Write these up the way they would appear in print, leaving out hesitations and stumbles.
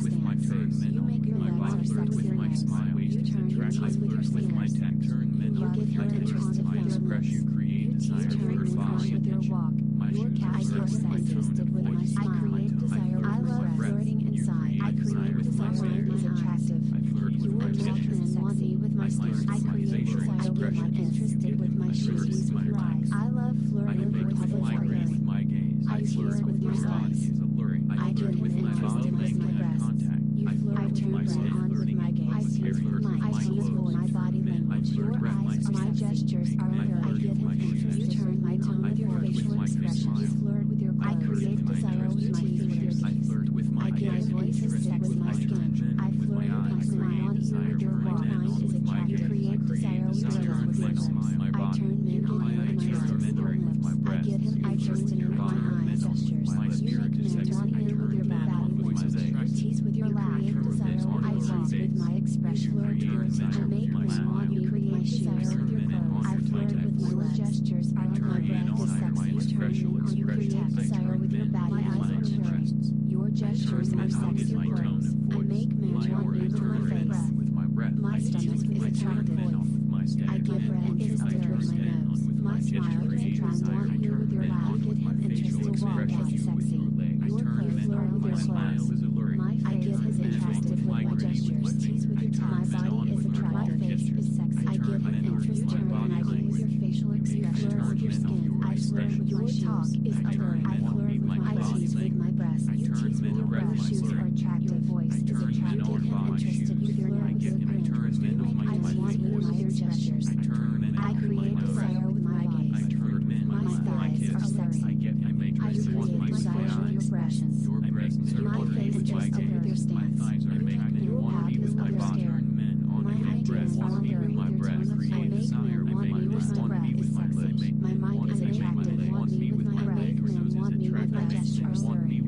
with my face. You make your I legs flirt sexy with my legs. smile. You turn your I cheeks with your flirt with my fingers. tech. Turn men You on give with my him interest turn. with I your express you lips. create You desire turn for men on body with your attention. walk. My Your shoes calves are are sex interested with my smile. I create desire I with love my breath. flirting inside. I create with my desire stare. is attractive. I flirt with You my would walk gestures. and want me with my stare. I create desire with my interested with my shoes with your eyes. I love I flirting flirt with with public my brain with areas. my gaze. I flirt flirt with my my body eyes. is alluring. I flirt get with him my interested body with making my eye breasts. contact. You I flirt flirt with with my my breath stand on with flirting my in gaze. I public tease areas with my with I tease clothes. with my body Men, language. I Your flirt with eyes, my my sexy. gestures are I alluring. I flirt get with him my interested. You shoes. turn my tongue I with your flirt with facial my expressions. You smile. flirt with your I I flirt create with my desire nose with my to fingers. I flirt with my I get gaze. him interested with my skin. I With flirt my with my eyes. smile. Create Want you desire with your for my walk. men Mine on is with my attractive. gaze. Create desire with desire your with my lips. smile. My I body. turn men on My with my eyes eyes are and mentoring with my lips. I breath. get him interested in my eye gestures. My You spirit make is men sexy. want I in with turn your men body on with my language. You sex. tease with your laugh. create Desire. desire I with my tease with face. my expression. create desire I make with my men smile. want me with my shoes. turn men on I with my flirt with text. my gestures. I My turn men breath on is with my sexy. You turn expression. men on. You create I desire turn with your men body. on My with eyes my are alluring. interests. Your gestures turn are men on sexy with my tone words. of I voice. make men My want aura. me I with my turn men face. on with my breath. My stomach is I turn attractive. men on with my stare. I get him interested with my nose. My smile is attractive. Want you with your laugh. Get him interested. Walk out sexy. Your clothes flirt with your clothes. My face is attractive with my gestures. Tease with your tongue. My body is attractive. My face is sexy. I get him interested when I get with your facial expression. Flirt with your skin. I flirt with your talk is alluring. I flirt with my I tease with my breasts. You tease with your breath. Your shoes are attractive. Your voice is attractive. Get him interested with your nose. You grin. I want you with your gestures. I create desire with my gaze. My thighs are sexy. I create desire with your expressions. My face is just with your stance. Your path is of your stare. My ideas are alluring with your tone of voice. I make men want me with my breath is sexy. My mind is attractive. Want me with my breath. Men want me with my gestures. I flirt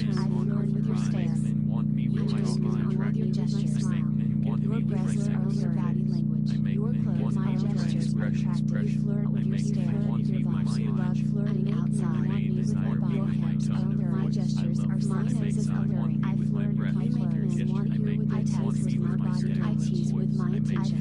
with your stare. You turn men on with your gestures. Your breasts are your body language. Your clothes, my gestures are attractive. You flirt with your stare. You love flirting outside. Want me with my body. Your hips are alluring. My gestures are my nose is alluring. I flirt with my clothes. Want you with your text with my body. I tease with my attention.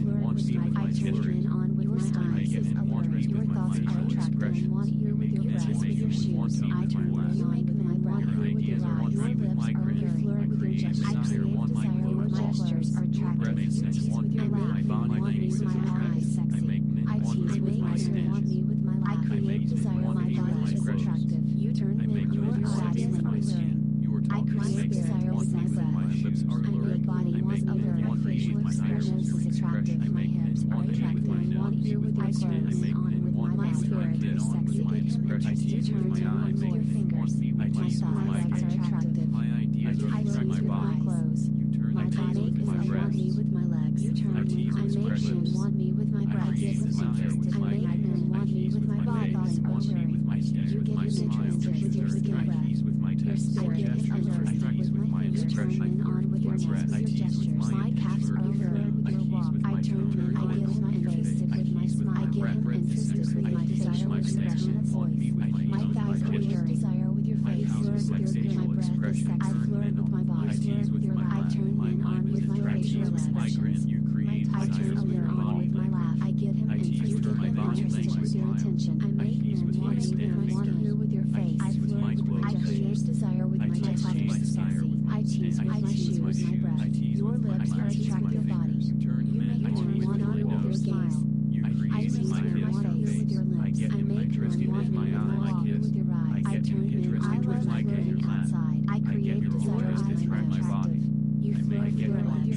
I turn men on with my eyes is alluring. Your thoughts are attractive. Want you with your breasts. With your shoes. I turn men on with my breath. You with your eyes. Your lips are alluring. Flirt with your gestures. I create desire. Your gestures are attractive. You tease with your laugh. Want me with my eyes sexy. I tease with my stare. Want me with my laugh. I create desire. My body is attractive. You turn men on with your body language. I create desire with my breath. I make body was alluring. My facial expressions is attractive. My hips are attractive. I want you with your clothes on with my spirit is sexy. Get him interested. You turn men on with your fingers. My thighs are attractive. I tease with my clothes. My body is want me with my legs. You turn me. I make men want me with my breath. I get him interested. I make men want me with my body is alluring. You get him interested with your skin breath. Your spirit is alluring with my fingers. Turn men on with your nails, with your gestures. My calves are alluring with your walk. I turn men. I get him interested with my smile. I get him interested with my facial expression of voice. My thighs are alluring. Desire with your face. Flirt with your grin. My breath is sexy. I flirt with my body. Flirt with your laugh. I turn men on with my facial expressions. I turn men on with my laugh. I get him interested. You get him interested with your attention. I make men want you with your face. I flirt with my create desire with my talk is sexy. I tease with my shoes, my breath. Your lips are attractive body. You make men want on with your gaze. I tease men want you with your lips. I make men want me with my walk with your eyes. I turn men. I love flirting outside. I create desire with my attractive. You flirt with your legs.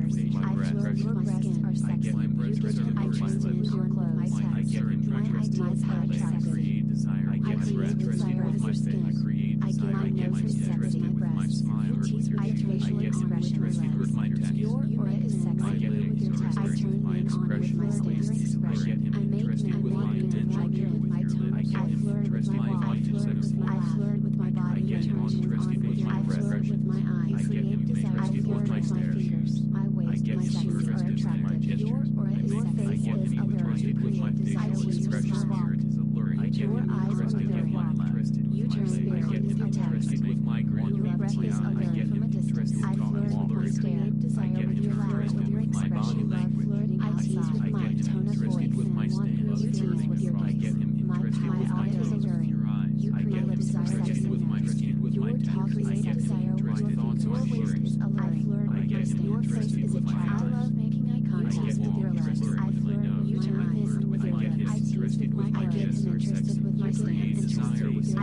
I flirt with my skin are sexy. You get him interested in your clothes. My text. My ideas are attractive. I tease desire with your skin. I get my nose is sexy. My breasts. You tease with your facial expression. Your aura is sexy. With your text. I turn men on with my stance expression. I make men want me with my grin. My tone. I flirt with my walk. I flirt with my laugh. I flirt with my body. You turn men on with your. I flirt with my eyes. Create desire. I flirt with my fingers. My waist. My shoes are attractive. Your aura is sexy. Is alluring. You create desire with your smile. Your eyes are alluring. You turn spirit with your text. Your breath is alluring from a distance. I flirt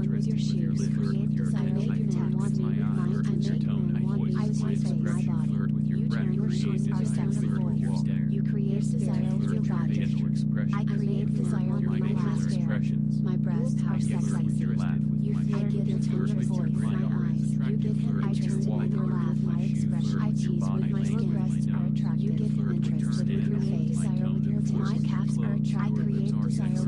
on with your shoes. Create desire. I make men want me with my eyes. I make men want me with my face. My body. You turn your shoes are sexy voice. You create desire with your body. I create desire with my last hair. My breasts are sexy. I give him tender voice. My eyes. You give him interest with your laugh. My expression. I tease with my skin. Breasts are attractive. You give him interest with your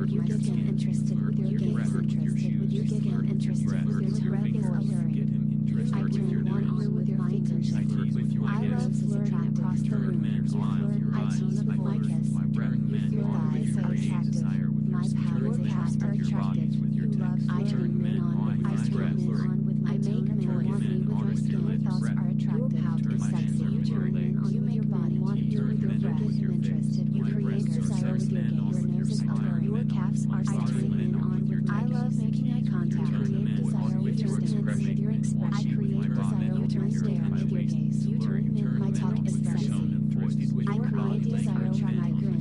Would you get him interested with your gaze? Would you get him interested with your tone of voice? Get him interested I with your turn one on with my fingers. I flirt with your I kiss. love flirting across the Turn room. men on with your I eyes. tease with I my flirt kiss. with my breath. Men Your on with thighs your are creative attractive. desire with your My turn powers men past on are with your bodies attractive. with your text. I turn men on with my breath. men on with my tone of voice. Turn men on with your My lips. thoughts are attractive. Turn Your my sexy. hands You with your turn men legs. on. You make body want you Turn with your men breath. on with your face. Interested. You My create breasts are desire with sex your men on gaze. Your with your nose is smile. alert. Your Men calves on are with my sexy. body. Men on with your I touch. love making eye contact. Turn Create men desire on with with your your stance. With expression. your expression. I Men create on desire. with You turn your stare my with your waist. gaze. You turn men. My talk is sexy. I create desire with my grin.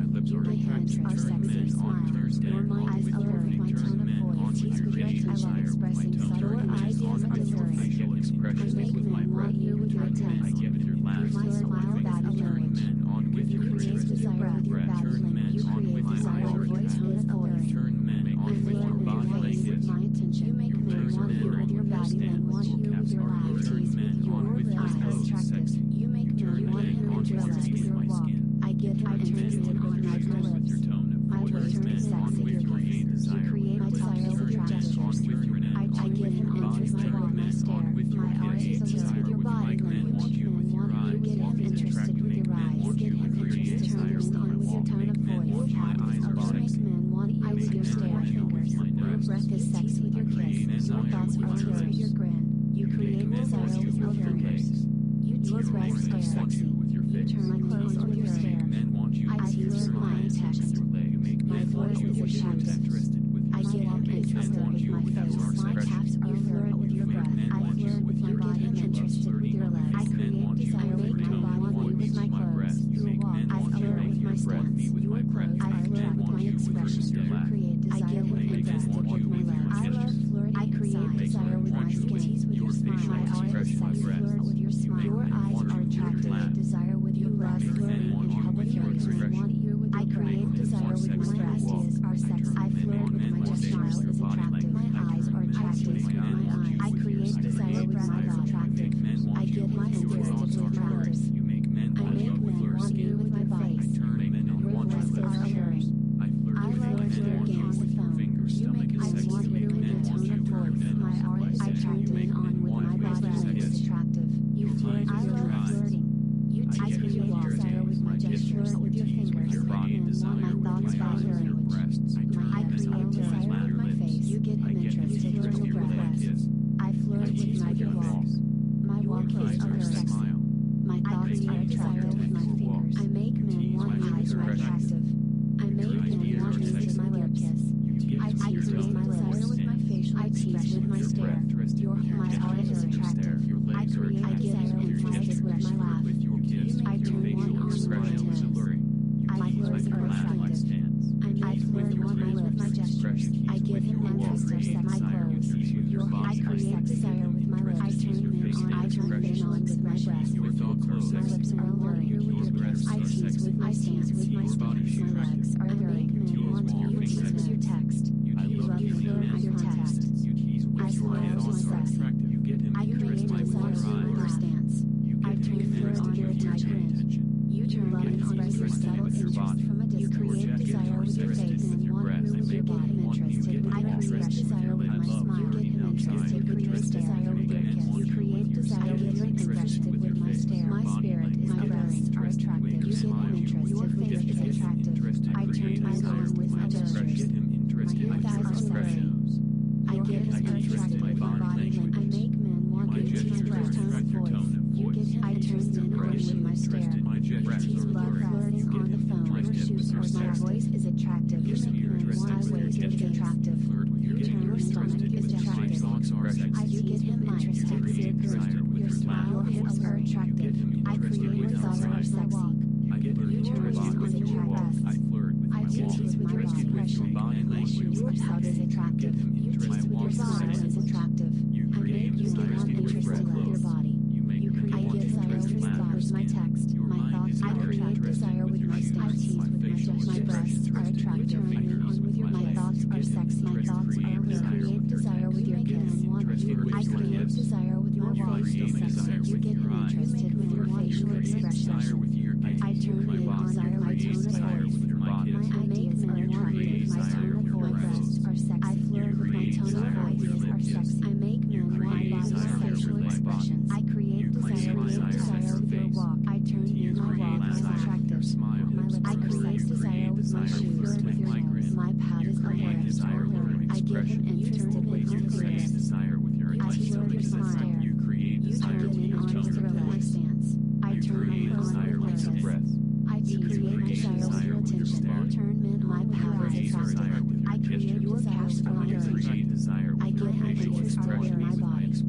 My hands are sexy. Smile. Your mind is alert with my tone of voice. Tease with your teeth. I love expressing subtle ideas and alluring. I make men want you with my text. My smile body language. You create desire with your body language. You create desire with your tone of voice. I flirt with your face with my attention. You make men want you with your body language. Want you with your laugh. Tease with your eyes are attractive. You make men want him interested with your walk. I get him interested on my lips. My waist is sexy with your gaze. You create desire with your gestures. I get him interested with my stare. My eyes is tease with your body language. You get him interested with your eyes. You get him interested. Turn men on with your tone of voice. You make men want you with your stare. Fingers. Your breath is sexy with your kiss. Your thoughts are tease with your grin. You create desire with your fingers. You tease breath stare sexy. You turn my clothes with your stare. I tease with my text. My voice is attractive. I get him interested with my face. My taps are flirt with your breath. I flirt with my body and interested with your legs. I create desire with my body with my clothes. You walk. I flirt with my stance. Your clothes. I flirt with my expression. You create desire. I get him interested with my legs. I love flirting. I create desire with my skin. Tease with your smile. My eyes is sexy. Flirt with your smile. Your eyes are attractive. Desire with your love. Flirting in public areas. I create desire with my breasts are sexy. I flirt with my smile is attractive. My eyes are attractive. I create desire with my attractive. I get my interested with my lips. I make men want you with my body. Your breasts are alluring. I love flirting on the phone. You make I want you with your tone of voice. My eyes I turn men on with my body is attractive. You flirt. I love flirting. I create desire with my gestures with your fingers. My thoughts by your language. I create desire with my face. You get him interested with your breath. I flirt with my walk. My walk is sexy. My thoughts are attractive with my fingers. I make men want eyes are attractive. I make men want me with my lip kiss. I create my desire with my facial. I tease with my stare. My eye is attractive. I create desire with my kiss with my laugh. I turn one on with my toes. My clothes are attractive. I flirt one eye with my gestures. I get him interested with my clothes. I create desire with my lips. I turn men on. I turn men on with my breath. My lips are alluring. I tease with my stance. With my fingers. My legs are alluring. Men want you tease with your text. You flirt with your text. I smile with my breath. I create desire with my stance. I turn flirt with your grin. You turn love and express your subtle interest from a distance. You create desire with your face and want you with your body interested. I create desire with my smile. You get him interested. Create desire with your kiss. You create desire with your interested with my stare. My spirit is my breasts are attractive. You get him interested. Your face is attractive. I turn my on with my gestures. My thighs are sexy. I get him interested with my body language. I make men want you to my breath tone of voice. You get him. I turn men on with my stare. Tease love flirting on the phone. Your shoes are my voice is attractive. You make men want my waist is attractive. You turn your stomach is attractive. You get him interested with your grin. Your smile. Your hips are attractive. I create desire are sexy. You turn men on with your breasts. I tease with my expression. Your pout is attractive. You tease with your smile is attractive. I make you get him interested with your body. I get desire with my text. My thoughts. I create desire with my stance. I tease with my gestures. My breasts are attractive. My thoughts are sexy. My thoughts are alluring. I create desire with your kiss. I create desire with my walk. You get him interested with your facial expression. I turn men on with my tone of voice. I make men want you with my tone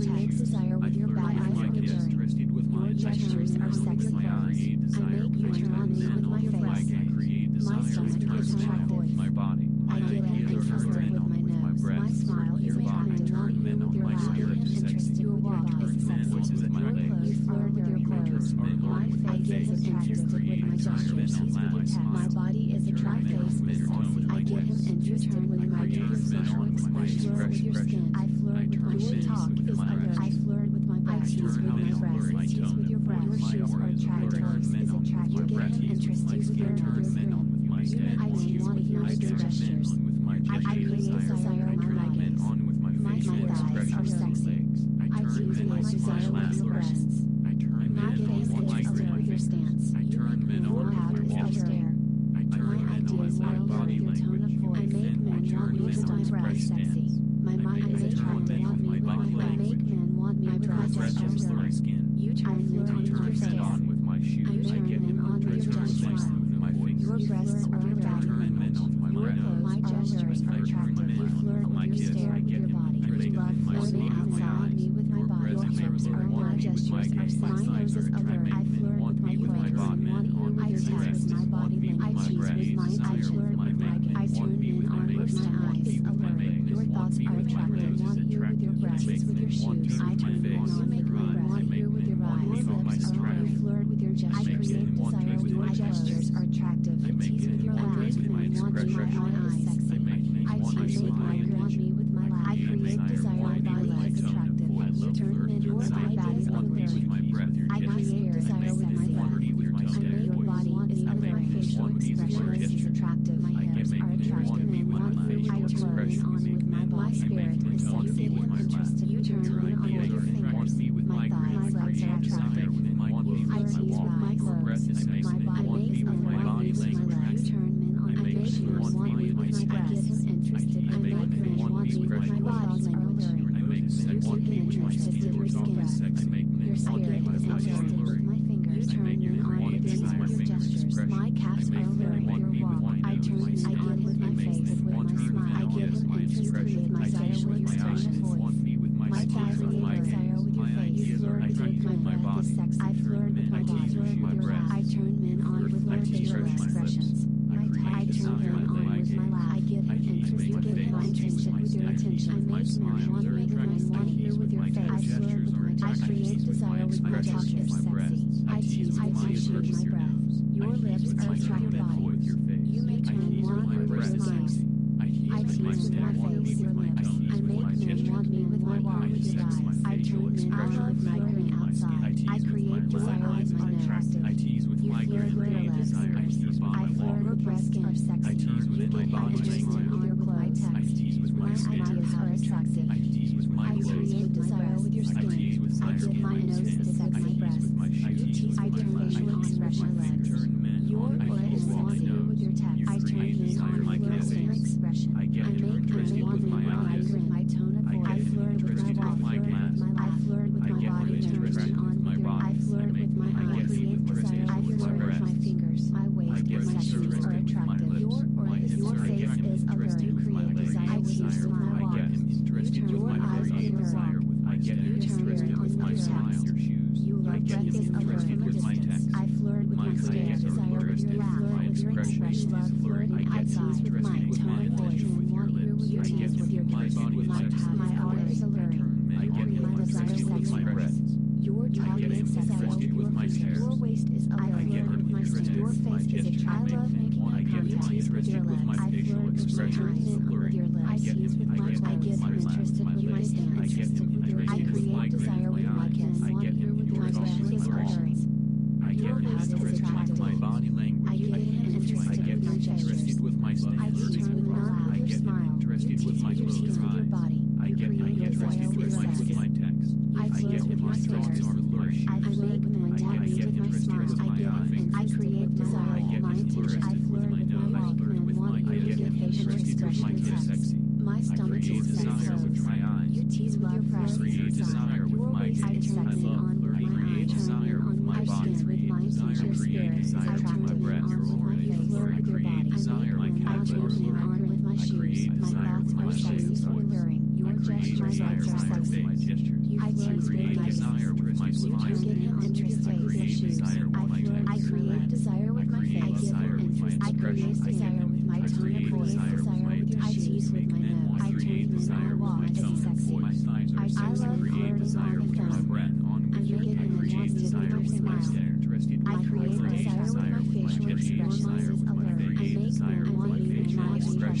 create desire with your body my for kids return. trusted with my Your gestures are sexy my pose. eye I desire make you turn on me with my I face. can create My desire stomach with is my attractive. my body. I My get ideas are interested turned with on my with my nose. breath. My smile is Your body attractive. turn On men you on with your my laugh. I spirit am is sexy. interested. Your walk is Men sexy. which is Your attractive. clothes are with your clothes. My face is attractive with my gestures. My body is attractive. My face is sexy. I get him interested with my deep sexual expression with your skin. I flirt with my your talk is alert. I flirt with my breasts. I tease with my breasts. I tease with your breasts. Your shoes are attractive. Is attractive. You get him interested with your skin. I tease with your gestures. I create desire on my leggings. My thighs are sexy. I tease with my desire with your breasts. My face is alert with your stance. Your out is your stare. My ideas are alert with your tone of voice. I make men want me with my breasts sexy. My mind is attracted on me with my I make men want me with my gestures. You turn men on with your stare. I turn men on with your smile. Your breasts are attractive. My gestures are attractive. You flirt with your stare with your body. You love flirting outside me with my body. Your hips are my gestures are sexy. My nose is alert. I flirt with my legs. I tease with my body language. I tease with my I flirt with my I turn men on with my eyes. Alert. Your thoughts are attractive. Want you with your breasts with your shoes. I turn men on make men want you with your eyes. Your lips are on. You flirt with your gestures. I create desire with my gestures are attractive. You tease with your eyes. Men want you my eyes sexy. I tease make men want me with my laugh. I create desire my body is attractive. You turn men on my body alluring. I create desire with my laugh. I make your body is alluring. My facial expression is attractive. My hips are attractive. Men want you. I turn men on with my spirit is sexy and interested. You turn men on with your fingers. My thighs are attractive. I tease with my clothes. My body makes men want me with my legs. You turn men on. I make men want me with my breasts. Interested. I make men want me with my body alluring. You get interested with your skin. Your spirit is interested with my fingers. You turn men on with your gestures. My calves are alluring with your walk. I turn men on with my face with my smile. I give him interested with my sexual expression voice. My thighs create desire with your face. You flirt with my neck is sex. I flirt with my body with your laugh. I turn men on with my facial expressions. I turn men on with my laugh. I give him interest. You give him attention with your attention. I make men want you with your face. I flirt with my I create desire with my talk is sexy. I tease with my shoe my breath. Your lips are attractive body. You may turn one with your smile. I tease with my face your lips. I make men want me with my walk with your eyes. I turn men on with my grin outside. I create desire with my nose. You flirt with your lips. I flirt with breasts are sexy. You get my interested in your clothes. My ideas are attractive. I create desire with your skin. I give my nose to sexy breasts. You tease with your facial expression legs. Your aura is sexy with your text. I turn men on flirting expression. I make men want me when I grin. My tone of voice. I flirt with my laugh. I flirt with my body. Turn on me grin. I flirt with my eyes. Create desire. I flirt with my fingers. My waist and my shoes are attractive. Your aura is your face is alert. You create desire. I tease with my walk. Your eyes are alluring. You turn men on with your text. Your breath is alert from a distance. I flirt with my stare. Desire with your laugh. With your expression. Love flirting. I tease with my tone of voice. You tease with your kiss. My aura is alluring. You create my desire sexy. Your talk is sexy. Your waist is alluring with my stare. Your face is attractive. I love making eye contact. You tease with your legs. I flirt with my eyes with your lips. I tease with my I get him interested with my stance. I create desire with my kiss. My breath is alluring. Your waist is attractive. I get him interested with my gestures. I tease with my laugh with your smile. You tease with your skin with your body. You create desire with your sex. I flirt with my stairs. I make men tap me with my smile. I create desire with my attention. I flirt with my walk. Men want you to give facial expression sex. My stomach is sexy. You tease with your breasts inside. Your waist is sexy on with my eye. Turn men on my skin with my teacher spirit. I turn men on with my face. Flirt with your body. I make men on with my shoes. My thoughts are sexy or alluring. Your gestures are sexy. I tease with my face. You get him interested with your shoes. I create desire with my face. I give him interest. I create desire with my tone of voice. Desire with your I tease with my nose. I turn men on walk is sexy. I love flirting on the phone. I make it in the interested with my smile. I create desire with my facial expressions is alluring. I make men want me with my expression.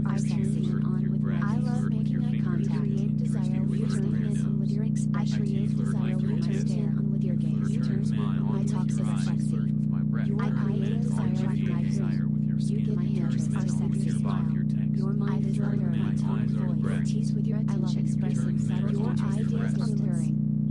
are sexy. I love making eye contact. Create desire with your stance and with your I create desire with my stand on with your gaze. You turn my talks as sexy. I create desire with my desire. You get my interests are sexy smile. Your mind is under my tone voice. Tease with your attention. Expressing subtle. Your ideas are alluring.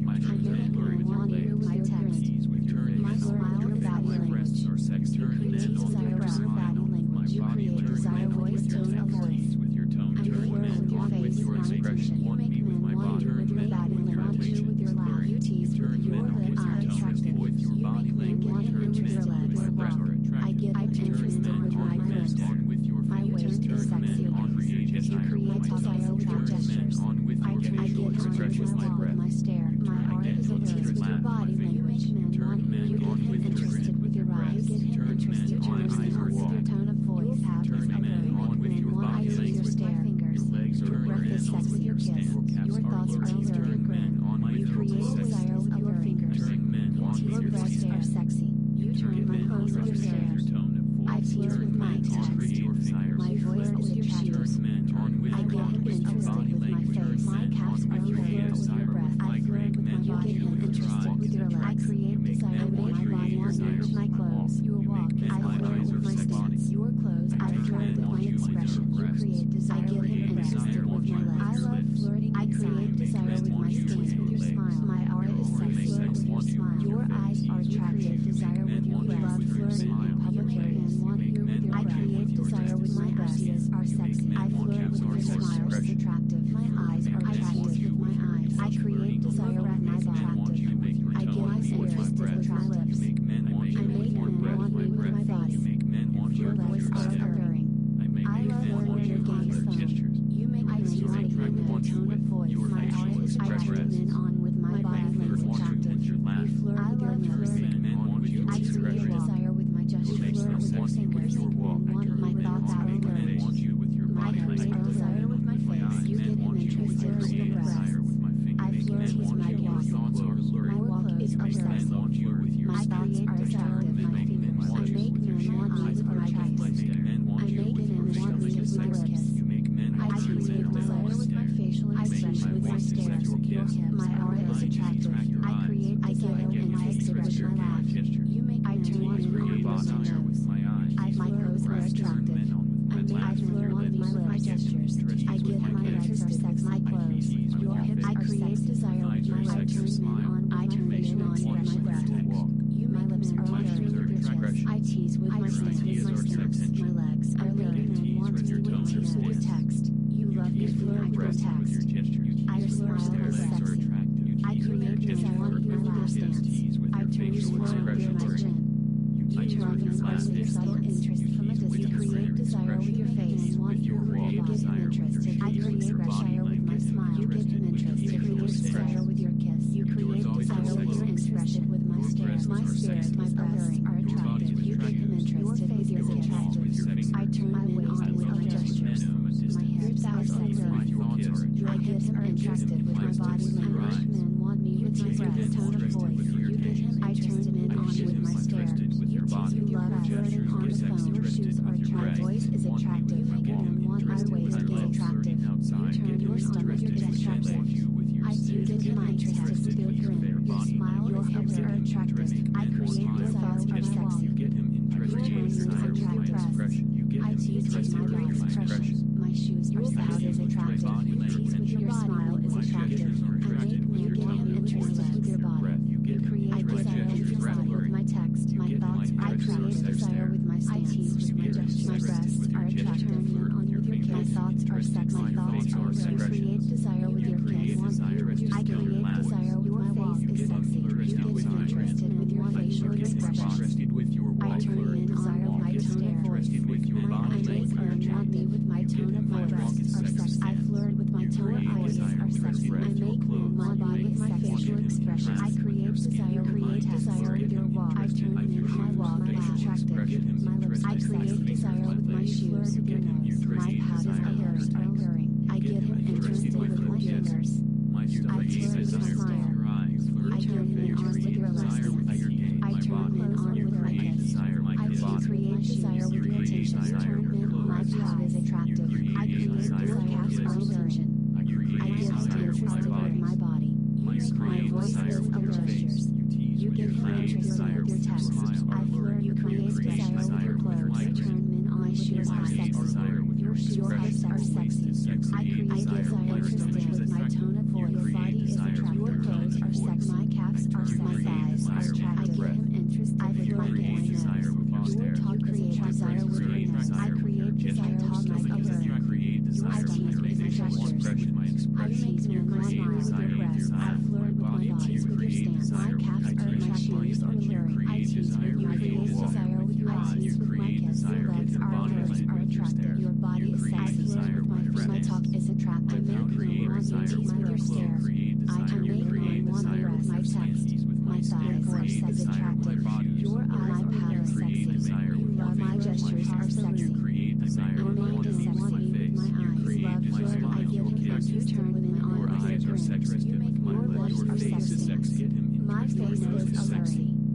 eyes are sexy. You turn my clothes with your stares. I tease with my text. My voice is attractive. I get him interested with my face. My calves are flirt with your breath. I flirt with my body. You get him interested with your legs. I create desire with my body. I match my clothes. Your walk. I flirt with my stance. Your clothes. I flirt with my expression. You create desire. I get him interested with my legs. I love flirting. I create desire with my stance. With your smile. My aura is sexy. Flirt with your smile. Your eyes are attractive. Desire with your breath. Love flirting in public areas. Want you with your breath. I create desire with my breasts are sexy. I flirt with my smile. Is attractive. My eyes are attractive with my eyes. I create desire with my attractive. I get interested with my lips. I make men want me with my body. Your legs are alluring. I love when your gaze phone. You make me want you with a tone of voice. My aura is attractive and on with my body looks attractive. You flirt with your lips. I create desire with my gestures. Flirt with your fingers. Want my thoughts are alluring. I create desire with my face. You get him interested with your breasts. I flirt with my walk. My walk is alluring. My thoughts are attractive. My fingers. I make men want me with my eyes. I make men want me with my lips. I create desire with my facial expression with my stares. Your hip. My aura is attractive. I create desire and I exhibit with my laugh. You make I turn men on with my nose. My clothes are attractive. I flirt with my gestures. I get my legs are sex. My clothes. Your hips. I create desire with my legs. I turn men on with my breath. You my lips are alluring with your chest. I tease with my stance. My legs are alluring and want me with text. You love me flirt with text. I smile is sexy. I create desire with my last dance. I turn your smile with my chin. You turn me on with subtle interest from a distance. You create desire with your face. Want you with your body. Get him interested. I create desire with my smile. You get him interested. You create desire with your kiss. You create desire with your expression. With my stares. My stares. My breasts are attractive. You get him interested with your attractive. I turn my waist on with my gestures. My hips are sexy. I get him interested with my body language. Men want me with my breath. Tone of voice. You get him. I turn men on with my stare. You love flirting on the phone. Your shoes are attractive. My voice is attractive. Men want my waist is attractive. You turn your stomach is attractive. I do get him interested with your grin. Your smile, your hips are attractive. I create desire are sexy. Your turn is attractive. I tease with my body expressions. My shoes are sound is attractive. You tease with your smile is attractive. I make men get him interested with your body. You create desire with your body with my text. My thoughts. I create desire with my stance. I tease with my gestures. My breasts are attractive. Turn men on with your kiss. My thoughts are sex. My thoughts are you create desire with your kiss. I create desire with my face is sexy. You get me interested with your facial expressions. I turn men on with my tone of voice. I make men want me with my tone of my breasts are sexy. I flirt with my tone of voice are sexy. I make men my body with my facial expressions. I create desire with your walk. I turn men my walk is attractive. My lips. I create desire with my shoes. With your nose. My pad is alluring. I get him interested with my fingers. I flirt with my smile. I turn men on with your last dance. I turn men on with my kiss. I create desire with your attention. Turn men on my pad is attractive. I create desire with my attention. I get him interested with my body. You make my voice is gestures. You get him interested with your text. I flirt. You create desire with your clothes. Turn men on my shoes are sexy. Your hips are sexy. I create desire interested with my tone of voice. Your body is attractive. Your clothes are sexy. My calves are sexy. My thighs are attractive. I get him interested with my nose. Your talk create desire with your nose. I create desire talk like alluring. I tease with my gestures. I make men my smile with your breasts. I flirt with my bodies with your stance. My calves are my shoes are alluring. I tease with you create desire with your eyes. Tease with my kiss. Your legs are attractive. Your body is sexy. My talk is attractive. I make men want me with your stare. I make men want me with my text. My thighs are sexy attractive. Your eye pad is sexy. You love my gestures are sexy. I make men want me with my eyes. Love flirt. I give him you turn men on with your grin. You make more lips are sexy. My face is alluring.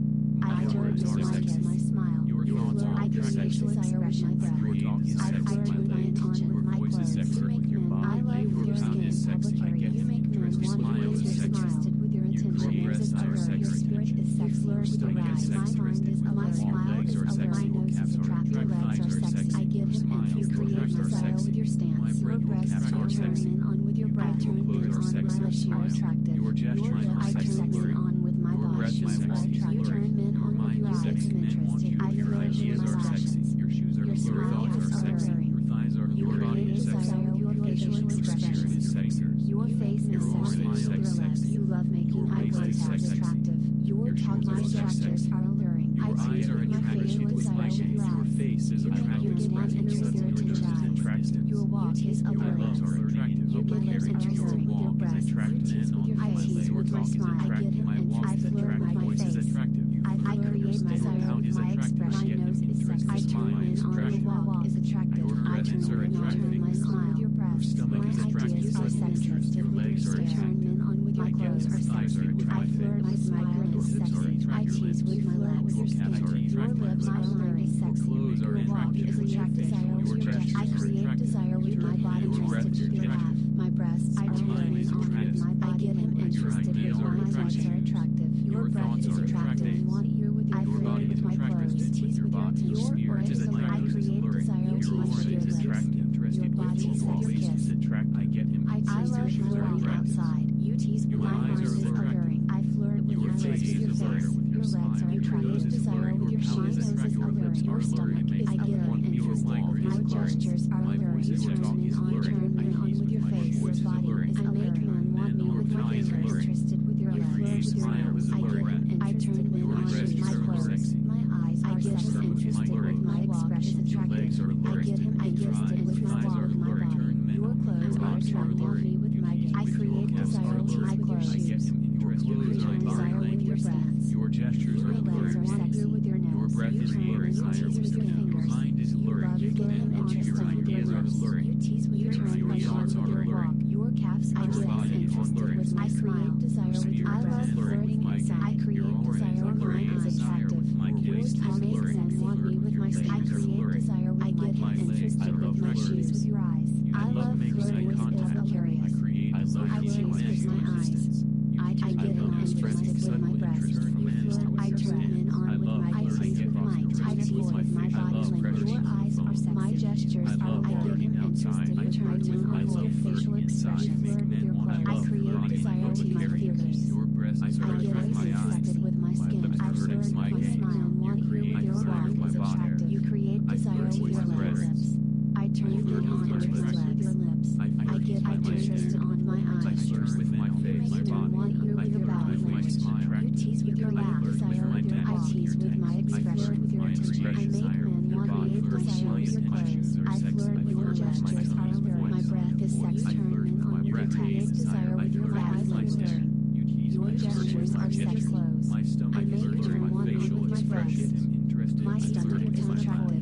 I Your turn words men are on sexy. with my smile. Your thoughts are I create attractive. desire with my breath. Your talk is I sexy. turn my attention Your with my voice is clothes. sexy. You make Your men, I body, love your your mouth skin is in public sexy. I area. get You make men interest. Your want smile you is with your sexy. interested with your Your intention. breasts are Your sexy. spirit is Your sexy. Your stomach is eyes. sexy. My mind is Your alert. My legs is are alert. sexy. My nose Calves is are attractive. Your attractive. legs are Thighs are sexy. sexy. I give him Smile. and you Your create breasts are desire sexy. with your stance. My Your brain will breasts capture are sexy. turning on with your breath. Your Turn clothes men are on with sexy. my lips are attractive. Your gestures are I sexy. turn men on with my Your body. breath is You sexy. attractive. You turn men Your on with mind your is eyes. sexy. I'm Men want interested. you. I Your flirt with ideas my are sexy. lashes. Your shoes are Your your smile thoughts is are sexy. alluring. Your thighs are You your body create is sexy. desire with your facial Your spirit expressions. is sexy. Your face is Your sexy smile with is your lips. sexy. You love making Your eye waist is contact sexy. attractive. Your Your talk shoes my are gestures sexy. are alluring. I Your eyes tease are with my attractive. facial expressions. Your face is You make attractive. men want interest Your in your nose is eyes. attractive. Your walk is Your lips are alluring. attractive. You get him Your interested with your walk is breasts. attractive. You tease with your My face. legs With my is smile, I get attractive. him My and walk I is flirt with attractive. my Voice is face. attractive. You I flirt. create Your desire pout with is my attractive. expression. I My get nose is interest. sexy. I Your turn smile men is on. Your attractive. walk is attractive. Your I breasts turn are men on. attractive. Turn my smile with your breasts. Your stomach My is attractive. ideas are Your sexy. legs are I turn men on with your clothes are thighs sexy. are I attractive. flirt with my grin is Your hips are sexy. I attractive. tease with my legs. Your calves are Your attractive. lips are alluring. Your clothes are Your walk attractive. is attractive. Desire Your with your gestures I are create attractive. desire with my body. Your breath Interested is with your laugh. attractive. My breasts. I Your turn mind men is on with attractive. my I get him Your interested ideas with are my legs attractive. are attractive. Your Your breath thoughts is are attractive. attractive. Want you with your Your flirt body with is my attractive. clothes. Tease Your with your body, your attention. spirit Your is is alluring. I attractive. create desire Your with my aura is lips. attractive. Interested Your with body your is walk your is kiss. attractive. I get him. I love shoes are flirting attractive. outside. You tease with Your my eyes mind are is attractive. alluring. I flirt with Your your face face with your is alluring face. with Your your legs smile. are Your attractive. nose is Desire alluring. with your Your shine. palate is Nose is attractive. Your lips alluring. are Your stomach alluring. is I get alluring. him. Your Interested. migraine My is alluring. gestures are My alluring. voice You is turn talk men is on. alluring. Turn I men on tease with your my face. voice Your is body alluring. is alluring. Want me with my eyes fingers. alluring. Interested with your Your flirt with your smile nose. is I get alluring. him interested with Your my breasts my are clothes. sexy. My eyes are sexy. Interested with my expression. Your legs are I get him interested with my thighs walk. are My alluring. body. Turn men Your on. clothes Your are arms are attractive. alluring. Me with my gaze. I create desire with my clothes. I get him. Your You clothes are create desire alluring. with your stance. Your gestures Your are legs alluring. are sexy with your nose. Your breath You is turn alluring. you tease with your Your fingers. mind is You alluring. love getting him interested Your with your ideas are lips. alluring. You tease with your Your turn men on thoughts with are your walk. alluring. Your calves I Your get him body is interested alluring. with my smile. Desire with Spirit your I is love alluring flirting with my inside. I gaze. create Your aura is desire with my alluring. eyes Desire attractive. with my Your gaze. I make Alluring. men want me with my Your I legs are create alluring. desire with I get him My legs. interested I with love my flirting. shoes with your eyes. I love making flirting eye with contact. is curious. I create I desire tease with with my eyes. I get him interested with my breasts. You flirt. I turn men on with my I tease with might. I tease with my body language. Your eyes are sexy. My gestures are I get him interested. You turn men on with your facial expression. Flirt with your clothes. I create desire with my fingers. Your breasts I are get interested with my skin. I flirt with my smile. Want you with your walk is attractive. You create desire with your lips. I turn men on interested with your lips. I get interested on my eyes. with my face, my You body. want you with your body language. You tease with your laugh. Desire with your I tease with my expression with your attention. I make men want create desire with your clothes. I flirt with your gestures are alluring. My breath is sex. Turn men on with your create desire with your body language. Your gestures are sex clothes. My stomach I make is men want me with my breasts. My stomach is attractive.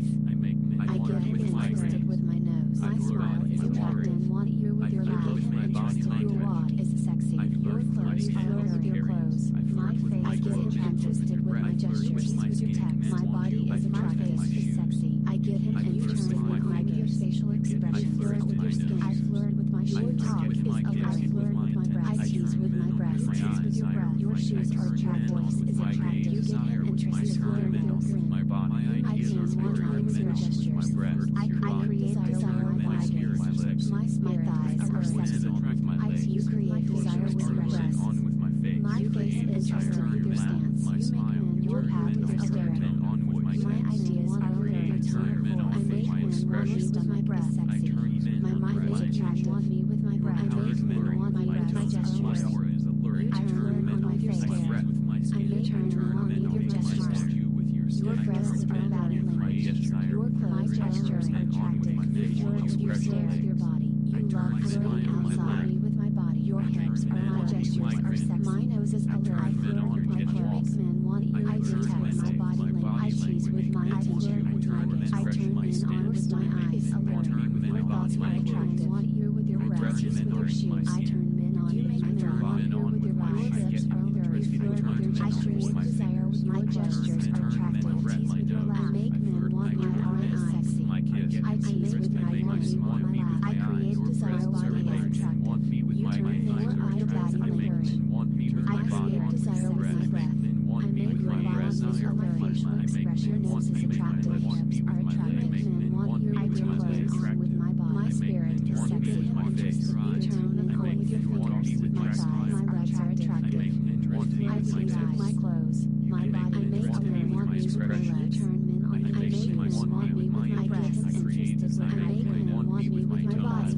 I get him interested with my nose. My smile is attractive. Want you with your laugh. Interested. Your walk is sexy. Your clothes flirt with your clothes. My face get him interested with my gestures. With your text. My body is attractive. Is sexy. I get him interested with my gaze. Facial expression. Flirt with your skin. I flirt with my shoe. Talk is alluring. I flirt with my breath. I tease with my breath. Tease with your breath. Your shoes are attractive. Voice is attractive. You get him interested. Flirt with your grin. I tease one time with your gestures. I create desire with my gaze. My thighs are sexy. You create desire with your breasts. My face is interested with your stance. You make men your path is alluring. My ideas are alluring. I make men want me with my breath sexy. My mind is attractive. Want me with my breath. I make men want my breath. My gestures. You turn on my face. I make turn on with your gestures. Your breasts are body language. Your clothes are alluring. Attractive. You flirt with your stare with your body. You love flirting outside me with my body. Your hips are my gestures are sex. My nose is alluring. I flirt with my clothes. Men want you. I detect my body language. I tease with my I flirt with my gaze. I turn men on with my eyes. My gestures are attractive. I make men want my eyes sexy. I tease with my body, I create desire body is attractive. You turn your eye body alluring. I create desire with my breath. I make your body of my facial expression. Your nose is attractive. Hips are attractive. Men want your clothes on with my body. My spirit is sexy and interested. You turn men on with your fingers. My thighs, my legs are attractive. I tease with my clothes. My body I make men want me with my legs. Turn men on. I make men want me with my breasts. Interested. I make men want me with my body.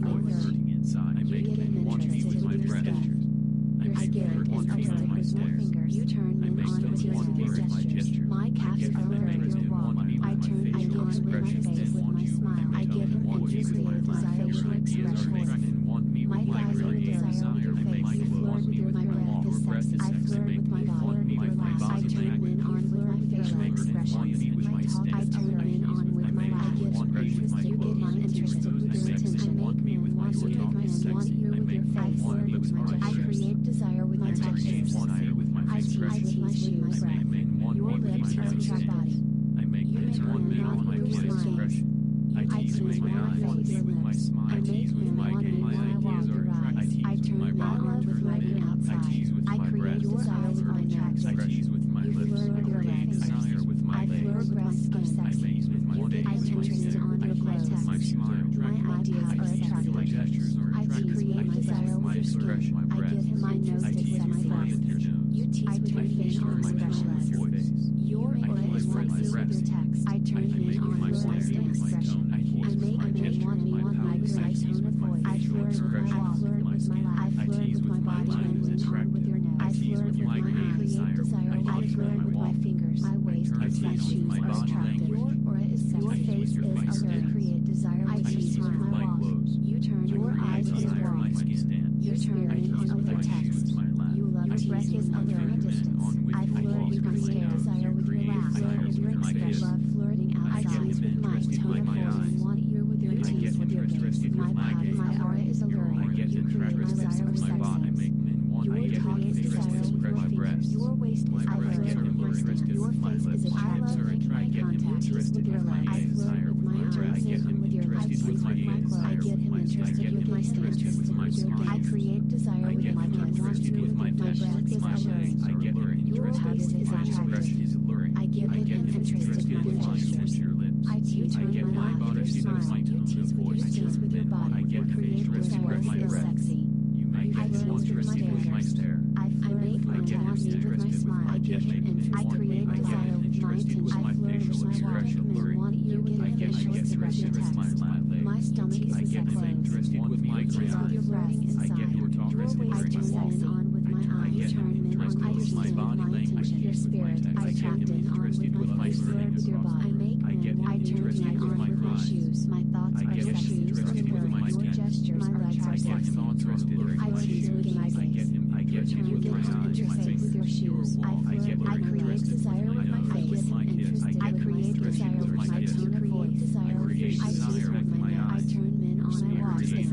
You get him interested with your step. Your spirit is artistic with my fingers. You turn men on with your gestures. My calves are alluring with your walk. I turn men on with my face with my smile. I get him interested with my facial expression. My thighs are desire with your face. You flirt with your my breath is sexy. I flirt with my body with your laugh. I turn men on with my facial expressions. I turn men on with my laugh. I get interested. You get my interested with your attention. I make men want you with my want you with your face. I create desire with my gestures. I tease with my shoes. Your lips are attractive body. You turn men on with your smile. I tease with my face with my smile. I make men want me when I walk your eyes. I turn men on with my being outside. I create desire with my tracks. You flirt with your legs. I flirt breasts are sexy. I interest on your clothes. My ideas are attractive. I create desire with your skin. I get him my nose is sexy. You tease with your facial expressions. Your aura is sexy with your text. I turn men on with my expression. I make men want me with my correct tone of voice. I flirt with my walk. I flirt with my body and men on with your nose. I flirt with my eyes. Create desire. I flirt with my fingers. My waist and flat shoes are attractive. Your aura is sexy. Your face is alluring. Create desire. I tease with my walk. You turn your eyes on your walk. Your turn men on with your text. You love your breath is alluring distance. I flirt with my stare. Desire with your laugh. Flirt with your expression. Love flirting outside with my tone of voice. Want you with your teeth with your gaze. My body, my aura is alluring. You create my desire of sexiness. Your talk is desire with your fingers. Your waist is alluring with my stand. Your face is attractive. I love making eye contact. Tease with your legs. I flirt with my eyes and with your I tease with my clothes. I get him interested with my stance. I create desire with my gaze. Want you with my breath is alluring. Your taste is attractive. I get him interested with your gestures. I tease with my laugh with your smile. You tease with your body. You create desire is sexy. I tease with my stare. I make my want me with my smile. I get him interested. I create desire with my attention. I flirt with my walk. Men want you get him interested with your text. My stomach is closed. You tease with your breath inside. Your waist is sexy. On with my eye. You turn men on. I tease with my attention. Your spirit. I attract men on with my face. Flirt with your body. I make men. I turn men on with my shoes. My thoughts are sexy. Your gestures. My legs are sexy. I tease with my gaze. You get interested with your shoes. I create desire with my face. I create desire with my tone of voice. I tease with my nose. I turn men on. I walk sexy.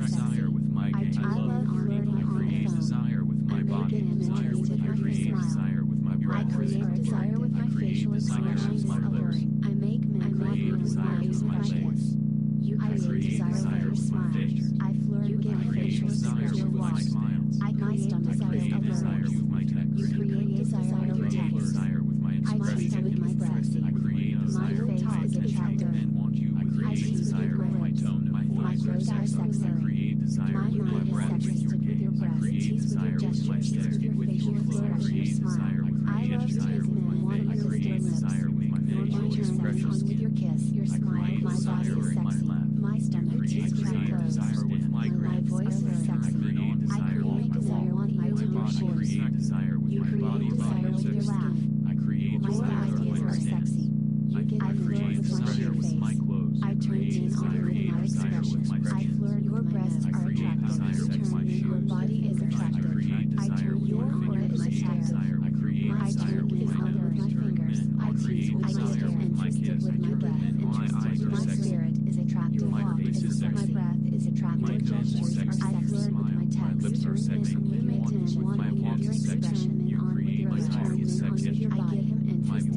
I love flirting on the phone. I make him interested with my smile. I create desire with my facial expressions alluring. I make men want me with my expressions. You create desire with your smile. I flirt with my facial expressions. I create desire alluring. You create desire with text. I tease with my breath. My face is attractive. I tease with my lips. My clothes are sexy. My mind is sexy with your breath. Tease with your gestures. Tease with your facial expression. Smile. I love to make men want you with your lips. My turn men on with your kiss. Your smile. My body is sexy. My stomach tease with your clothes. My voice is sexy. I create desire want you with your shoes. You create desire with your laugh. My ideas are sexy. I flirt with my shoes. I turn men on with my expression. I flirt. Your breasts are attractive. You turn men. Your body is attractive. I turn. Your aura is attractive. I turn men on with my fingers. I tease. I get him interested with my breath. My spirit is attractive. Walk is my breath is attractive. Gestures are sexy. I flirt with my text. You make men want me with your expression. Men on with your lips. Turn men on with your body. I get him interested.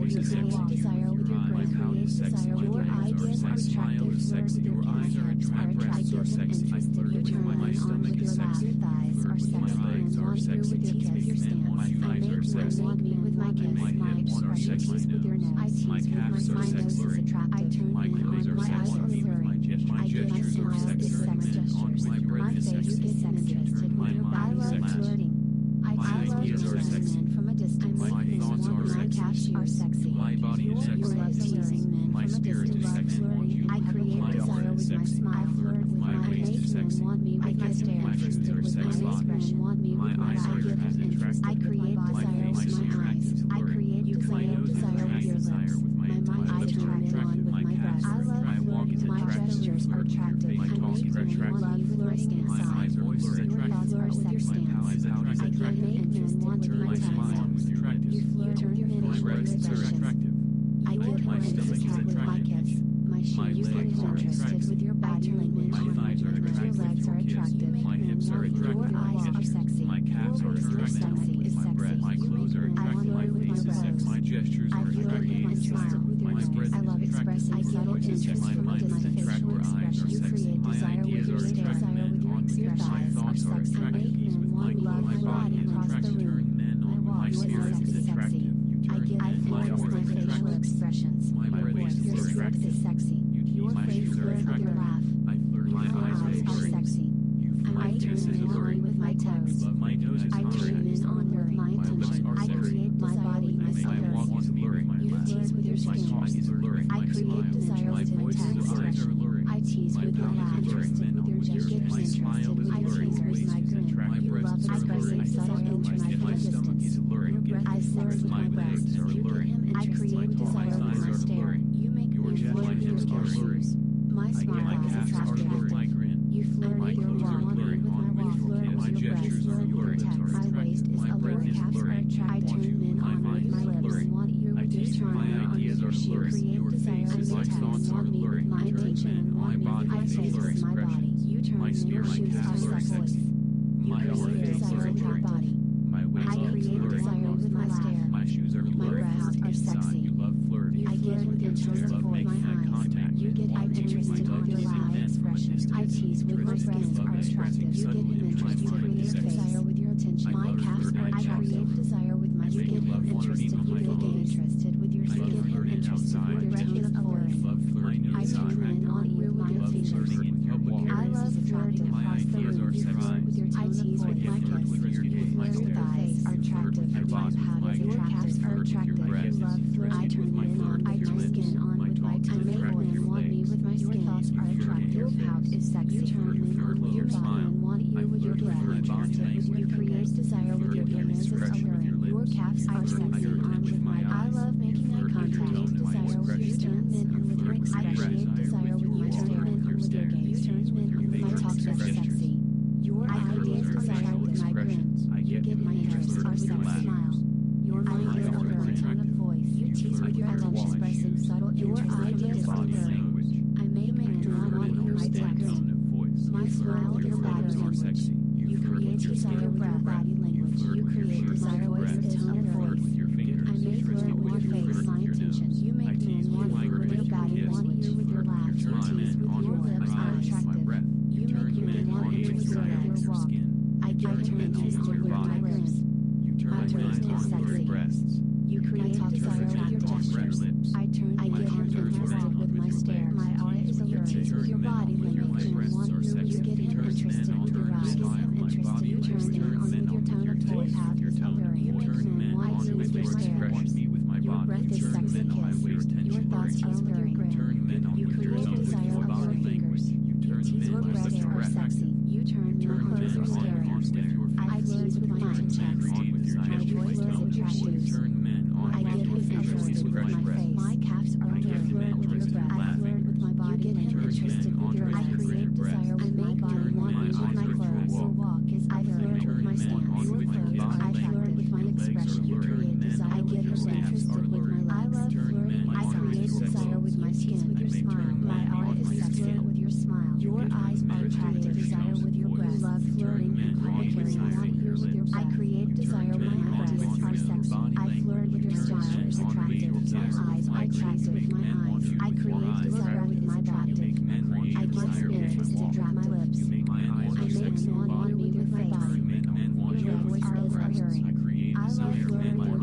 sexy. want me with my kiss. My hips are I sexy. tease with your nose. I tease My with calves my are nose is sexy. attractive. I turn My men clothes on. are My eyes sexy. are alluring. My I get my gestures are smile is sexy. sex gestures. My breath My is face sexy. gets him interested. My I mind is love sexy. flirting. I My love ideas are teasing sexy. men from a distance. My thoughts are My sexy. calves are sexy. My body is You sexy. love teasing men My from a spirit is distance. sexy. I create My desire aura with is my sexy. smile. Flirt with My my waist is make men sexy. want me with my stare. My shoes are With sexy. my expression want me My with my eyes are I give him interest. I create My desire face with is my eyes. attractive. I create My nose is desire with your attractive. lips. With my My mind is intelligence are attracted on attractive. with My my calves breasts. are I love attractive. flirting. My gestures are attractive. My I toes make are men attractive. love flirting My inside. eyes are Your attractive. thoughts are with your My stance. palate is I can attractive. make men want with my My smile tongue. is attractive. You flirt with your My facial breasts are expressions. attractive. I get My him stomach is interested with my attractive. kiss. My My shoes get legs him are interested attractive. with your body language. My thighs are Your attractive. legs are attractive. My hips are attractive. Your eyes are sexy. My calves Your are waist is attractive. sexy. Is My sexy. breath, my clothes are I attractive. My flirt with face my is sexy. brows. My gestures I are flirt with my attractive. smile with your My nose. breath I love is expressing attractive. subtle interest My from mind my is facial attractive. Your eyes are expression. You sexy. create My desire with ideas your are stare. attractive. Desire with your My thighs are thoughts are sexy. I attractive. make men My want me body with is my body across the attractive. room. Turn men on. My Your spirit sex is is attractive. sexy. You I turn get men. My influenced aura by is facial attractive. expressions. My waist Your is sex attractive. is sexy. Your My face shoes are flirt with your attractive. laugh. I flirt. My Your eyes are eyes are alluring. sexy. My I face turn is men on alluring. with my text. My nose is I turn alluring. men on with my My lips attention. are I alluring. create my body My alluring. walk is alluring. You tease with your My talk skin. is alluring. I My create smile. desire My with my voice text. and eyes are alluring. I tease My with your palate laugh. is alluring. You get My interested smile is with your alluring. tease My with waist my is grin. attractive. You love My breasts are expressing alluring. subtle interest from My a stomach distance. is alluring. I sex with My my breasts. legs are You get alluring. him interested. I create desire with thighs my are stare. alluring. You make Your men jet flirt line with your hips are alluring. shoes. My My smile is calves are attractive. alluring. My grin. You flirt My with your clothes are walk alluring. with my walk. Flirt My with your breasts. gestures are Flirt with your alluring. text. My waist is My breath alluring. is Calves are alluring. attractive. I turn men My on with mind my is lips. alluring. Want you I with your tease you. smile. My ideas are You alluring. create Your desire face with is my my thoughts are want me with alluring. my attention. My body I is face alluring. my body. You turn My men spirit on is with alluring. my voice. You My aura create is desire with your alluring. body. My waist I is create alluring. desire with my stare. My shoes are My alluring. breasts are sexy. You love flirting. I flirt with interest You love with making my eye eyes. contact. You get him interested with your laugh expression. I tease with my breasts are attractive. You get him interested with your desire with your attention. My calves are attractive. I create desire with my skin. You get him interested. You get him interested with your skin. You get him interested with your tone of voice. Love flirting I inside. turn men on you with my Love fingers. flirting in public I areas. love flirting My across the ideas room. are You flirt sexy. with your tone of voice. My kiss. Your thighs are attractive. My pad is attractive. Are attractive. You love flirting. I turn men on with my skin on with my tongue. I make men want me with my skin. Your thoughts are attractive. Your pout is sexy. You turn men on with your body and want you with your breath. You create desire with your nose is alluring. Your calves are sexy on with my I love making eye contact. Desire with your turn men on with your expression. I create desire with your turn men on with your gaze. You turn men on with my talk that's sexy. Your ideas desire with my grin. You get my interests are sexy smile. Your mind is alluring tone of voice. You tease with your tongue expressing subtle interest from a distance. I make men want you with my text. My smile is body language. You create desire with your body language. You create desire with the tone of voice. I make flirt with your face, my intention. You make men want you with your body, want you with your laugh. You tease with your lips are attractive. You make men want you with your legs. I get turn interested with my lips. My waist is sexy. You create desire with your gestures. I get him interested with my stare. My aura is alluring. You tease with your body language. You get him interested with your eyes. You get him interested. You turn men on with your tone of voice. Is alluring. You make men want you with your stare. Your breath is sexy kiss. Your thoughts are alluring. You create desire with your fingers. You tease your breasts are sexy. You turn men on with your staring. I tease with my text. My voice is attractive. I get him interested with my face. My calves are alluring. Flirt with your breath. I flirt with my body. You get him interested with your eyes. I create desire with my body. Want me with my clothes. Your walk is I flirt with my stance. Your clothes. I flirt with my expression. You create desire. I get him interested with my legs. I love flirting. I create desire with my skin. With your smile. My aura is sexy with your smile. Your eyes are attractive. Desire with your breath. Love flirting in public areas. Want you with your breath. I create desire. My breasts are sexy. I flirt with your smile. Is attractive. Your eyes are attractive. My eyes. I create desire with my body. I get interested with my lips. I make men want me with my body. Your voice is alluring. I love flirting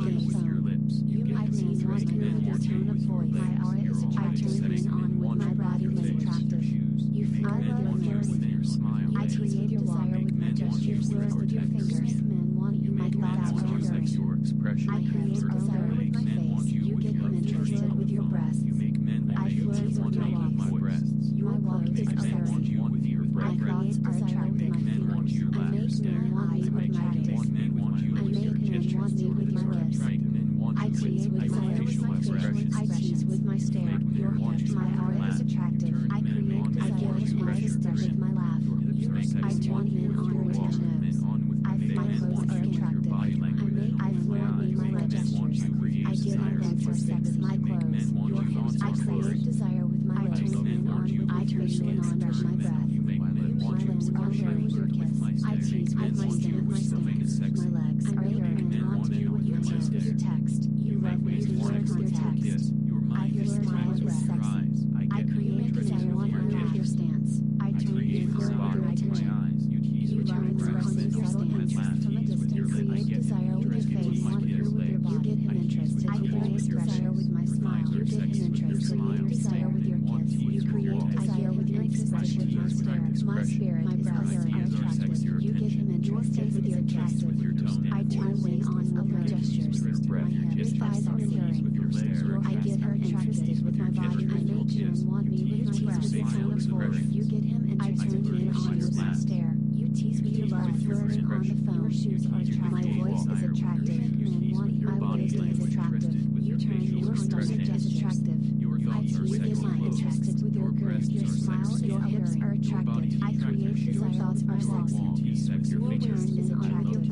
voice. My aura is attractive. I turn men on with my body is attractive. You feel I with love your yours voice. with your smile. I create your desire with my gestures. Words with your fingers. Men want you. My thoughts are alluring. Your expression. I create desire with my face. You get him interested with your breasts. You make men I flirt with want your to with my walks. breasts. Your walk is Men want alluring. you with your My thoughts are attractive. My men want fingers. you I make men want me with my gaze. men want you I with your make men gestures. want me with my lips. Men want I you create with desire your with facial my facial expressions. I tease with my stare. Your hips. My aura is attractive. I create desire with my sister with my laugh. I turn men on with my nose. My clothes are attractive. I flirt with my lip gestures. I get my legs are sexy. My clothes. Your hips. I create desire with my lips. I turn men on with my facial expression. My breath. My lips are alluring with your kiss. I tease with my stance. My legs are alluring. Men want you with your text. With your text. You love me with your text. I flirt with your sexy. I create desire with your stance. I turn men on with your attention. You turn men on with your stance. From a distance. Create desire with your face. You get him interested. I create desire with my smile. You get him interested. Create desire with your kiss. You create desire with your expression. With my stare. My spirit is alluring. Attractive. You get him interested with your kiss. I turn men on with my gestures. My hips. Thighs are alluring. I get her interested with my body. I make men want me with my breath. With tone of voice. You get him interested. I turn men on with my stare. You tease with your love. Flirting on the phone. Your shoes are attractive. My voice is attractive. Men want you. My waist is attractive. You turn your stomach is attractive. I tease my interested with your girth. Your smile is hips are attractive. I create desire. Thoughts are sexy. Your turn is attractive.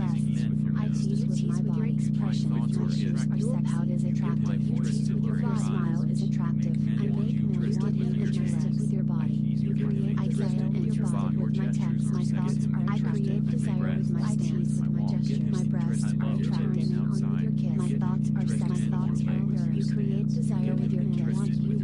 I tease with my body expression. My shoes are sexy. Pout is attractive. You tease with your smile is attractive. I make men want him interested with your body. You create desire in your body with my text. My thoughts are attractive. I create desire with my stance. My gesture. My breasts are attractive. On with your kiss. My thoughts are sexy. My thoughts are alluring. You create desire with your kiss.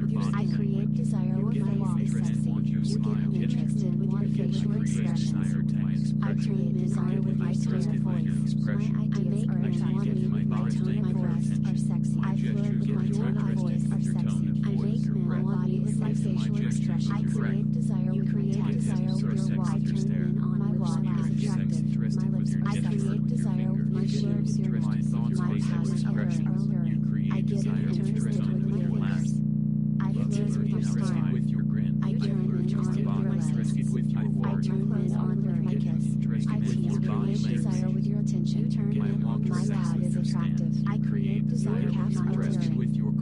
I create desire with my walk is sexy. You get him interested with your facial expressions. I create desire with my tone of voice. My ideas are attractive. My tone of breasts are sexy. I flirt with my tone of voice are sexy. I make men want me with my facial expression. I create desire with my desire with your walk. I turn men on my walk is attractive. My lips are I create desire with my shoes. Your my pout is alluring. I get him interested with my lips. I flirt with your smile. I turn men on with your legs. I turn men on with my kiss. I tease create desire with your attention. Turn men on my pout is attractive. I create desire with my alluring.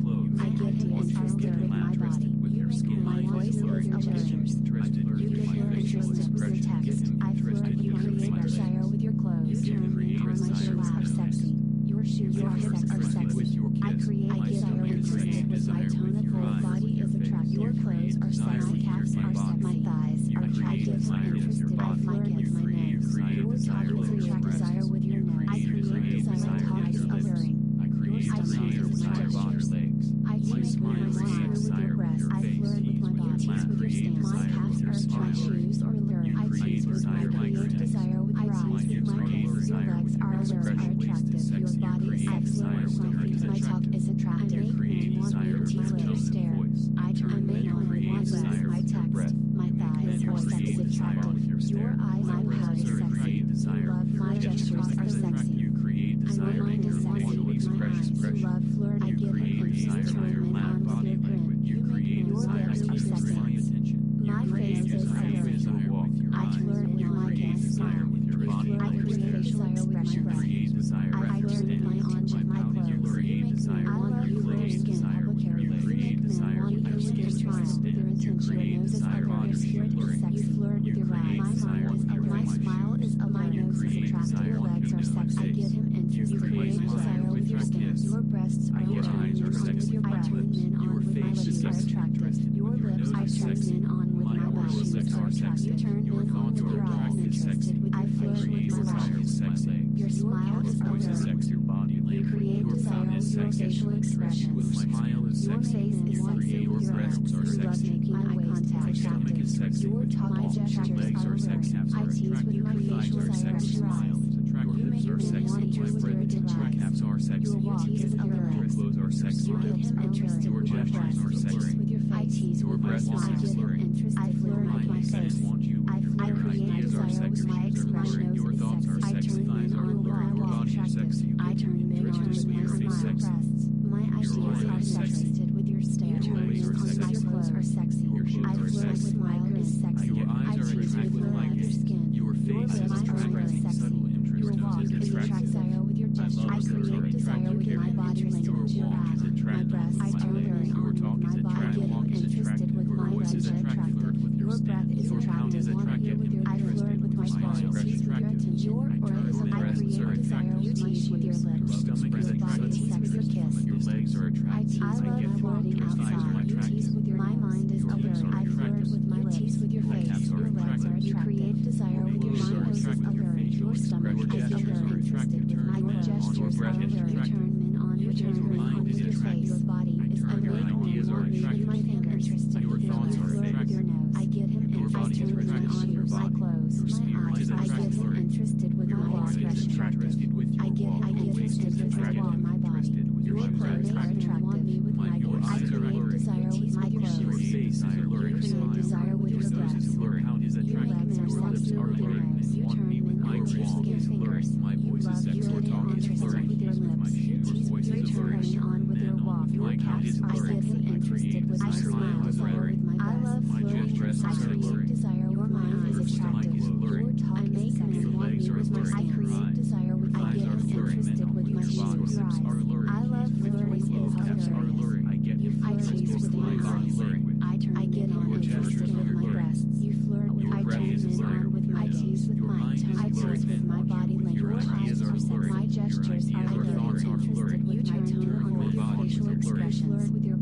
I get him interested with my body. You make my voice is alluring. You get him interested with your text. I flirt. You create desire with your clothes. You turn men on my shoes are sexy. Your shoes are hips are sexy. I create desire interested with my tone of voice. Body is attractive. Your clothes are sexy. My calves are sexy. My thighs are attractive. Interested. I flirt with my nose. Your talk is attractive. Desire with your nose. I create desire. Talk is alluring. Your stomach is my gestures. I tease with my smile with your breasts. I flirt with my body. With your stance. My calves are attractive. Shoes or alluring. I tease with my create desire with your eyes. With my kiss. Your legs are alluring. Are attractive. Your body is sexy. My talk is attractive. I make men want me to tease with your stare. I turn men on with my breasts. My text. My thighs are sexy. Attractive. Your eyes. My pout is sexy. You love my gestures are sexy. I remind is sexy with my eyes. You love flirt. I give a please. Turn men on with your grin. You make your lips are sexy. My face is alluring. I flirt with my kiss. I create desire with my breath. I flirt with my arms and my clothes. You make me want you with your skin. Public area. You make men want you with your smile. With your intention. Your nose is alluring. Your spirit is sexy. You flirt with your eyes. My smile is alluring. My nose is attractive. Your legs are sexy. I get him interested. You create desire with your stance. Your breasts are alluring. I turn men on with my lips are attractive. Your lips I turn men on with my lashes are attractive. You turn men on with your eyes interested. I flirt with my lashes. Your smile is alluring. You create desire with your facial expressions. Your face is sexy with your hands. You love making eye contact attractive. Your talk gestures are alluring. I tease with my facial expressions. You lips are sexy. My breath, my caps are sexy. Your tease is Your alluring. clothes are sexy. You get him interested Your with your gestures are breasts. sexy. With your face. I tease Your with my breasts smile. are I get him alluring. interested I with flirt my my face. face. Want you. I Your create ideas are desire with sexy. my Your expression. your thoughts are I sexy. turn Thighs men are on with alluring. Your my body is attractive. sexy. I turn men Your on with tattoo my is smile. sexy. Breasts. My ideas eyes are are sexy. interested with your stare. Your Turn legs men are on with my sexy. clothes are sexy. Your shoes I are flirt sexy. with my grin is sexy. Your eyes I are tease attractive with like your it. skin. Your face is My eyes are expressing sexy. subtle interest. Your walk Is is attractive. desire with your I gesture. love I those create are desire with attractive. my body language. Your Your walk back, is my attractive. breasts. I My turn legs. men Your on talk with is my body. I attractive. get him Walk is interested attractive. with Your my voice is legs are attractive. attractive. Flirt with your Your breath stance. is Your pout attractive. is Want to hear attractive. with your I flirt with my Smile smile. expression Tease with your attractive. attention. Your breath. Your I breasts create are desire attractive. with my tease with your lips. Your stomach is Your body is attractive. sexy kiss. Your legs are attractive. I get love flirting your thighs are outside. You attractive. tease with your my mind is Your hips alluring. are I flirt attractive. with my lips. Tease with your Your face. calves are Your legs are attractive. You create desire with your boobs are mind is attractive. alluring. Your stomach Your is gestures are alluring. attractive. Interested with my Turn men on. Your gestures are breath is alluring. You attractive. turn men on. You turn men mind on is with your attractive. face. Your body is Your alluring. ideas are Want me with attractive. my fingers. Interested Your with your thoughts lips. are Flirt with your attractive. nose. I get him Your interested. body is Turn men attractive. on Your with my body. clothes. Your My spirit eyes. is I get him attractive. interested with Your my walk is expression. attractive. With I your get walk, your waist is interested with my attractive. walk, my body. Interested with your Your shoes are clothes are attractive. attractive. Want me with my Your grin. I eyes are create alluring. desire with my Your clothes. face is alluring. You create desire with Your your nose is breasts. alluring. Pout is Your attractive. legs are Your lips sexy are with your alluring. nose. You Want turn me with men my on with your walk skin is alluring. fingers. My You voice is love sexy. your Your talk is interested alluring. with your lips. My You tease voice with is your alluring. turning on with your walk. Your My count calves is are alluring. sexy. I Interested create with my desire. smile. My Desire with my breath. I love My flirting. breasts I are create alluring. desire with my eyes Your stomach attractive. is alluring. Your talk I is make sexy. men Want legs me are with my alluring. I create desire with I Thighs get are him alluring. interested with my Your shoes. hips are alluring. I love With your flirting clothes, is calves are hilarious. alluring. I get You flirt interested with with my my body eyes. language. I get him Your interested gestures with are my alluring. breasts. You flirt with Your I breath turn is men alluring. on with my tease with Your my mind is I tease alluring. with my body language. Your Your ideas eyes are are sexy. alluring. My Your gestures are ideas are alluring. thoughts are Interested alluring. with my tone Your on with your body is facial alluring. expressions. With your